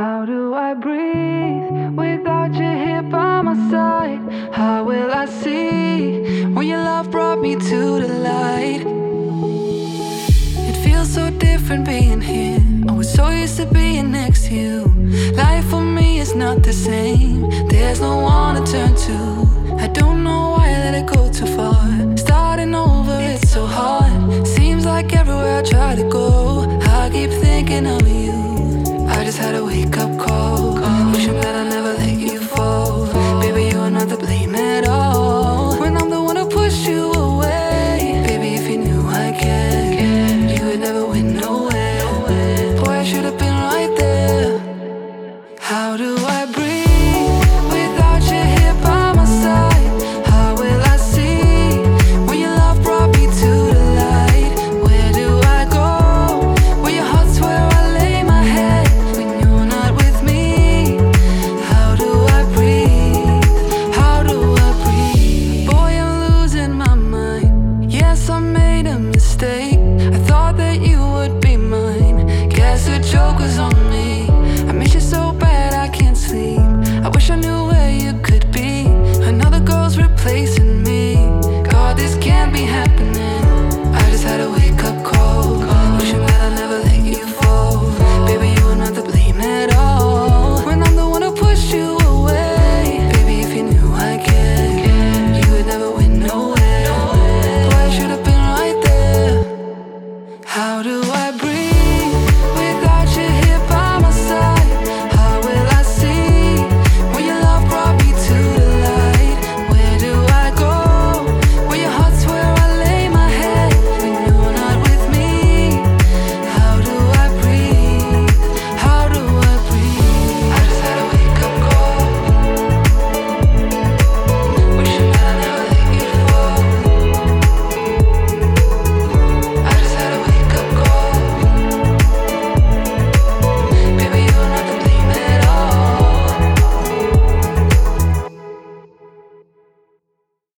How do I breathe without you here by my side? How will I see when your love brought me to the light? It feels so different being here. I was so used to being next to you. Life for me is not the same. There's no one to turn to. I don't know why I let it go too far. Starting over, it's so hard. Seems like everywhere I try to go, I keep thinking of you. I just had a wake-up call.